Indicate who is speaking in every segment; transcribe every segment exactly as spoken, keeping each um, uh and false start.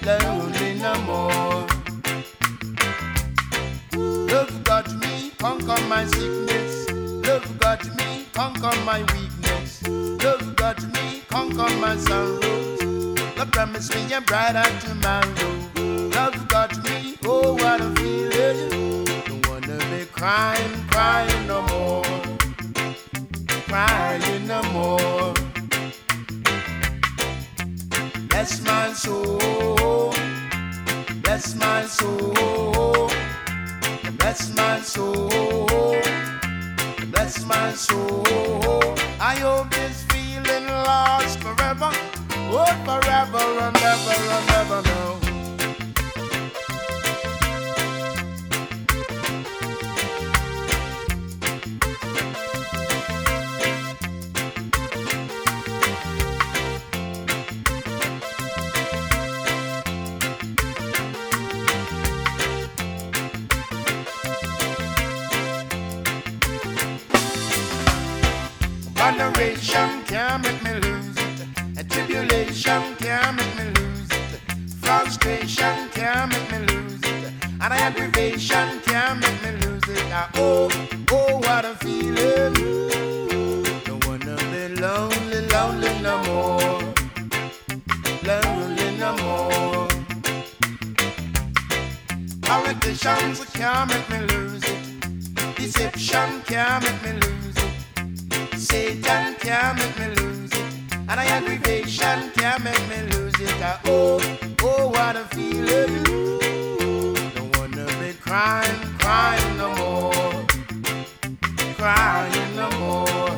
Speaker 1: lonely no more. Love got me, conquer my sickness. Love got me, conquer my weakness. Love got me, conquer my sorrows. Love promised me a brighter tomorrow. Love got me, oh what a feeling. Don't wanna be crying, crying no more. Crying no more. Bless my soul. Bless my soul. Bless my soul. Bless my soul. I hope this feeling lasts forever. Oh, forever and ever and ever now. Adoration can't make me lose it. And tribulation can't make me lose it. Frustration can't make me lose it. And aggravation can't make me lose it. Ah, oh, oh, what a feeling. Don't wanna be lonely, lonely no more. Lonely no more. Politicians can't make me lose it. Deception can't make me lose it. Satan can't make me lose it. And aggravation can't make me lose it. Ah, oh, oh, what a feeling. Don't wanna be crying, crying no more. Crying no more.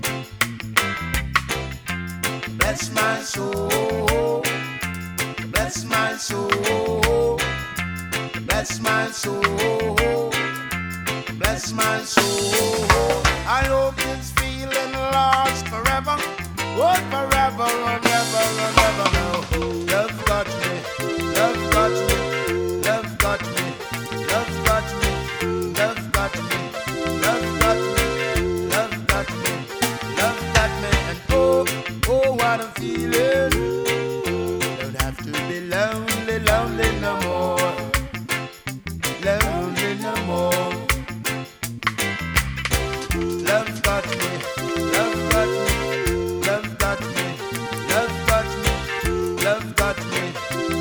Speaker 1: Bless my soul. Bless my soul. Bless my soul. Bless my soul. I hope this feeling lasts forever. Oh, forever and ever and ever now. Love got me. Love got me. Love got me. Love got me. Love got me. Love got me. Love got me. Love got me. And oh, oh, what a feeling. Don't have to be lonely, lonely no more. Lonely no more. Love got me, love got me, love got me, love got me, love got me,